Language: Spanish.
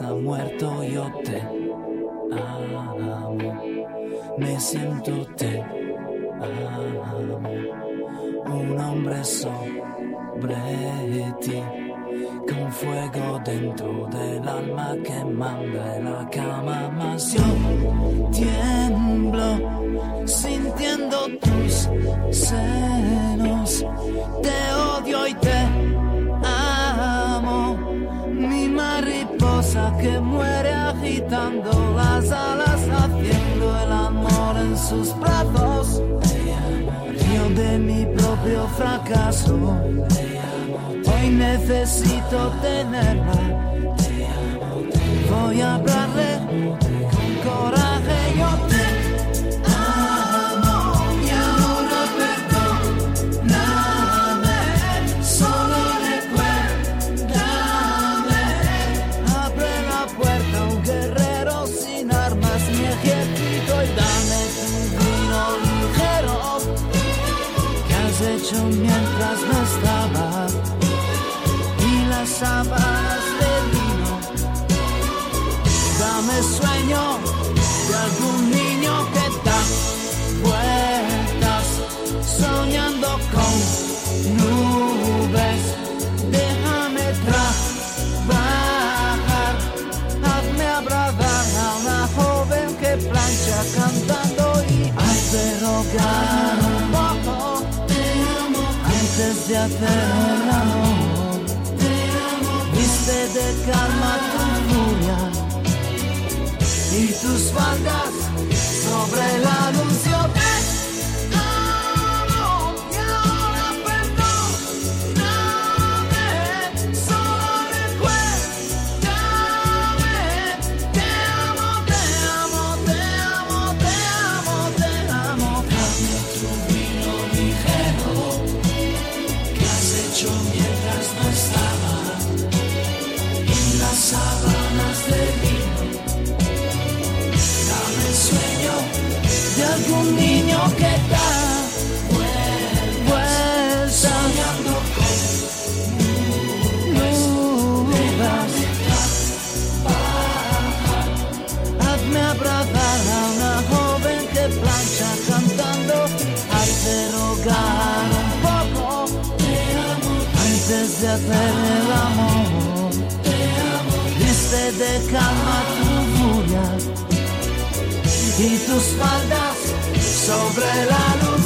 ha muerto, yo te amo. Me siento te amo. Un hombre sobre ti, con fuego dentro del alma quemando la cama, mas yo tiemblo sintiendo tus senos. Te odio y te amo, mi mariposa que muere agitando las alas, haciendo el amor en sus brazos. Río de mi propio fracaso. Hoy necesito tenerla. Voy a hablarle con coraje. Yo te amo y ahora perdóname. Solo recuérdame. Abre la puerta a un guerrero sin armas ni ejército y dame tu vino ligero que has hecho mientras no estaba. Sábanas de lino, dame sueño de algún niño que da vueltas soñando con nubes. Déjame trabajar, hazme abrazar a una joven que plancha cantando y hazme rogar un poco antes de hacer el amor. De calma tu furia y tus faldas sobre la luz. Yo te amo y ahora perdóname. Solo recuérdame. Te amo, te amo, te amo, te amo, te amo. Dame tu vino ligero que has hecho mientras no estaba. Sábanas de vino, dame el sueño de algún niño que da vueltas soñando con nubes. Hazme abrazar a una joven que plancha cantando, hazte rogar un poco antes de hacer el amor. De calma tu furia y tus faldas sobre la luz.